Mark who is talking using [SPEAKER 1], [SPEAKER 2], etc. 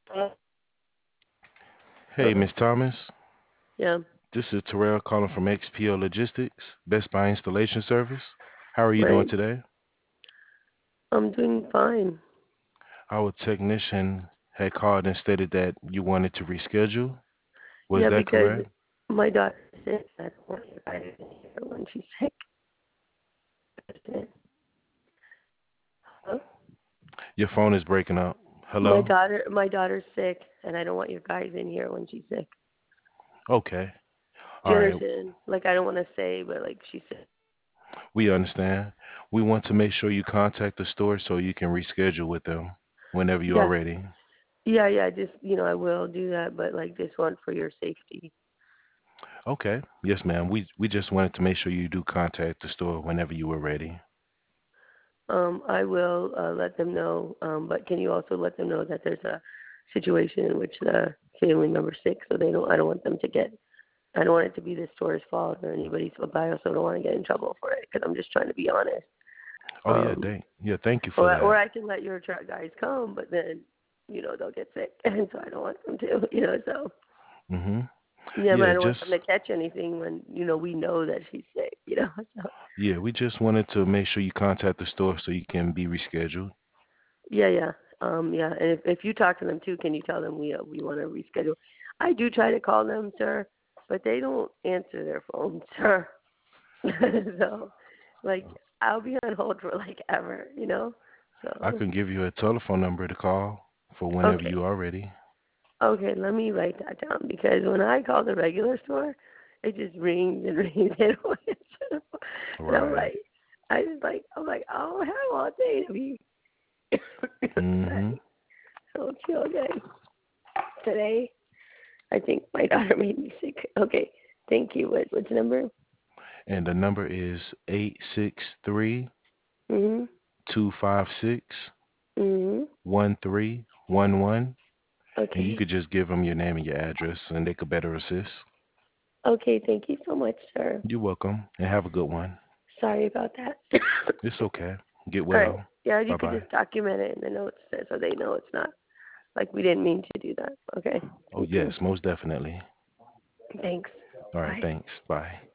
[SPEAKER 1] Uh,
[SPEAKER 2] Hey, Miss Thomas.
[SPEAKER 1] yeah,
[SPEAKER 2] This is Terrell calling from XPO Logistics, Best Buy Installation Service. How are you doing
[SPEAKER 1] right.
[SPEAKER 2] today?
[SPEAKER 1] I'm doing fine.
[SPEAKER 2] Our technician had called and stated that you wanted to reschedule. Was
[SPEAKER 1] Yeah,
[SPEAKER 2] that
[SPEAKER 1] because
[SPEAKER 2] correct?
[SPEAKER 1] my daughter's sick. I don't want you guys to see her when she's sick. Huh?
[SPEAKER 2] Your phone is breaking up.
[SPEAKER 1] My
[SPEAKER 2] Hello?
[SPEAKER 1] daughter, my daughter's sick, and I don't want you guys in here when she's sick.
[SPEAKER 2] Okay.
[SPEAKER 1] Do
[SPEAKER 2] All
[SPEAKER 1] you
[SPEAKER 2] right.
[SPEAKER 1] understand? Like, I don't want to say, but like she's sick.
[SPEAKER 2] We understand. We want to make sure you contact the store so you can reschedule with them whenever you are
[SPEAKER 1] Yeah,
[SPEAKER 2] ready.
[SPEAKER 1] yeah. Just I will do that, but like this one for your safety.
[SPEAKER 2] Okay. Yes, ma'am. We just wanted to make sure you do contact the store whenever you were ready.
[SPEAKER 1] I will let them know. But can you also let them know that there's a situation in which the family member's sick, so they don't. I don't want them to get. I don't want it to be the store's fault or anybody's fault, but I also don't want to get in trouble for it because I'm just trying to be honest.
[SPEAKER 2] Oh yeah,
[SPEAKER 1] Um,
[SPEAKER 2] thank you for
[SPEAKER 1] or
[SPEAKER 2] that.
[SPEAKER 1] I can let your truck guys come, but then they'll get sick, and so I don't want them to. So
[SPEAKER 2] Mhm.
[SPEAKER 1] yeah, but I
[SPEAKER 2] Yeah,
[SPEAKER 1] don't want them
[SPEAKER 2] just
[SPEAKER 1] to catch anything when we know that she's sick. So
[SPEAKER 2] Yeah, we just wanted to make sure you contact the store so you can be rescheduled.
[SPEAKER 1] yeah. Yeah, and if you talk to them too, can you tell them we want to reschedule? I do try to call them, sir, but they don't answer their phones, sir. So, like, I'll be on hold for like ever.
[SPEAKER 2] I
[SPEAKER 1] So,
[SPEAKER 2] can give you a telephone number to call for whenever
[SPEAKER 1] okay,
[SPEAKER 2] you are ready.
[SPEAKER 1] okay, let me write that down because when I call the regular store, it just rings and rings. They don't answer the phone. And
[SPEAKER 2] Right.
[SPEAKER 1] I'm like, oh, how day to be.
[SPEAKER 2] Mhm.
[SPEAKER 1] Sorry. Okay. Today, I think my daughter made me sick. Okay, thank you. What's the number?
[SPEAKER 2] And the number is 863
[SPEAKER 1] Mhm.
[SPEAKER 2] 256
[SPEAKER 1] Mhm.
[SPEAKER 2] 1311. And you
[SPEAKER 1] Okay.
[SPEAKER 2] could just give them your name and your address and they could better assist.
[SPEAKER 1] Okay. Thank you so much, sir.
[SPEAKER 2] You're welcome and have a good one.
[SPEAKER 1] Sorry about that.
[SPEAKER 2] It's okay. Get
[SPEAKER 1] All right.
[SPEAKER 2] well.
[SPEAKER 1] Yeah, you
[SPEAKER 2] Bye
[SPEAKER 1] could
[SPEAKER 2] bye.
[SPEAKER 1] just document it in the notes so they know it's not like we didn't mean to do that. Okay.
[SPEAKER 2] Oh,
[SPEAKER 1] Thank you.
[SPEAKER 2] yes, most definitely.
[SPEAKER 1] Thanks.
[SPEAKER 2] All right,
[SPEAKER 1] Bye.
[SPEAKER 2] thanks. Bye.